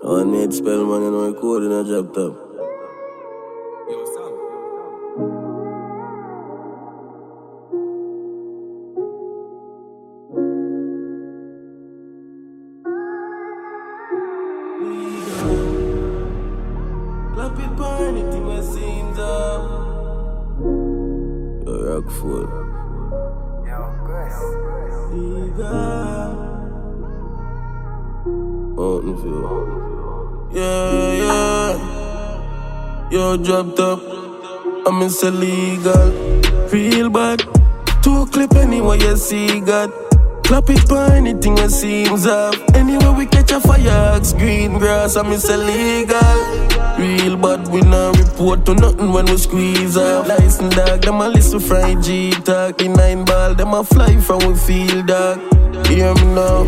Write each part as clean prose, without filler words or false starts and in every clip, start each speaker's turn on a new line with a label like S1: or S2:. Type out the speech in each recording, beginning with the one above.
S1: I need spell man, you know, record in a job top.
S2: Yo, Sam.
S1: Clap it for anything that seems up. Yo, Rockford.
S2: Yo, Gus.
S1: Yeah. Yo, drop top. I'm in illegal. Real bad. Two clip anywhere you see God. Clap it for anything that seems up. Anywhere we catch a fire, axe green grass. I'm illegal. Real bad, we not report to nothing when we squeeze up. License dog, them a listen from G talk. The 9 ball, them a fly from we field dog. Hear me now,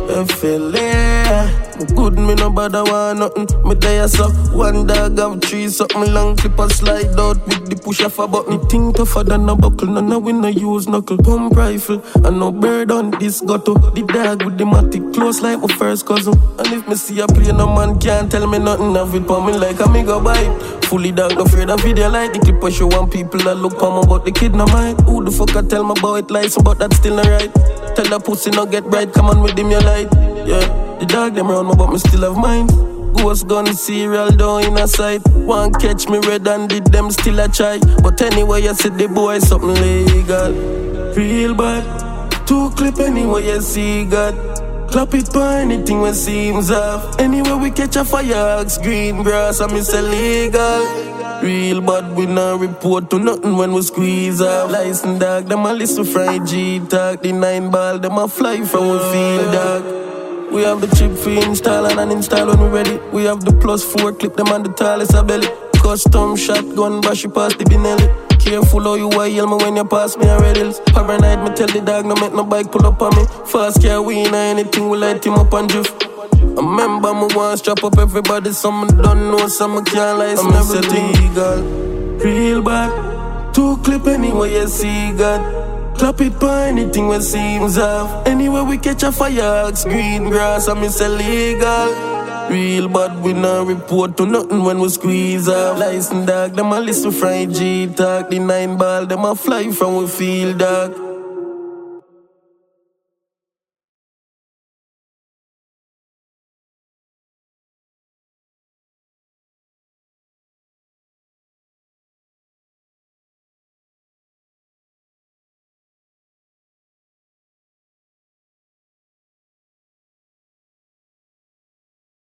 S1: FLA. Good, me no bother want nothing. Me there so one dog have 3 something long clip a slide out with the push off a button. Me think tougher than a buckle, none of we no use knuckle. Pump rifle, and no bird on this ghetto. The dog with the matic close like my first cousin. And if me see a play, no man can't tell me nothing. Have it for me like a me go buy. Fully dog, no afraid of video like the clip I show one people that look for me, but the kid no mind. Who the fuck I tell me about it lies, but that's still not right. Tell the pussy no get right, come on with him your light. Yeah, the dog them round me, but me still have mine. Ghost gun cereal down in a sight. One catch me red-handed, them still a try. But anyway, you see the boy something legal. Real bad. 2 clip anywhere you see God. Clap it for anything when seems off. Anywhere we catch a fire, axe green grass, I'm illegal. Real bad, we not report to nothing when we squeeze off. License dog, them a listen from G talk. The 9 ball, them a fly from we field dog. We have the chip for install and uninstall when we ready. We have the +4 clip, them on the tallest a belly. Custom shotgun, bash you past the Benelli. Careful how you yell me when you pass me a Reddles. Paranoid, me tell the dog no make no bike pull up on me. Fast car we in anything, we light him up and drift. I remember me want strap up everybody, some don't know, some can't lie, some everything illegal. Real bad. 2 clip anywhere you see God. Clap it for anything when seems off. Anywhere we catch a fire, axe green grass, I'm illegal. Real bad, we not report to nothing when we squeeze off. License dog, them a listen from G talk. The 9 ball, them a fly from we field dog.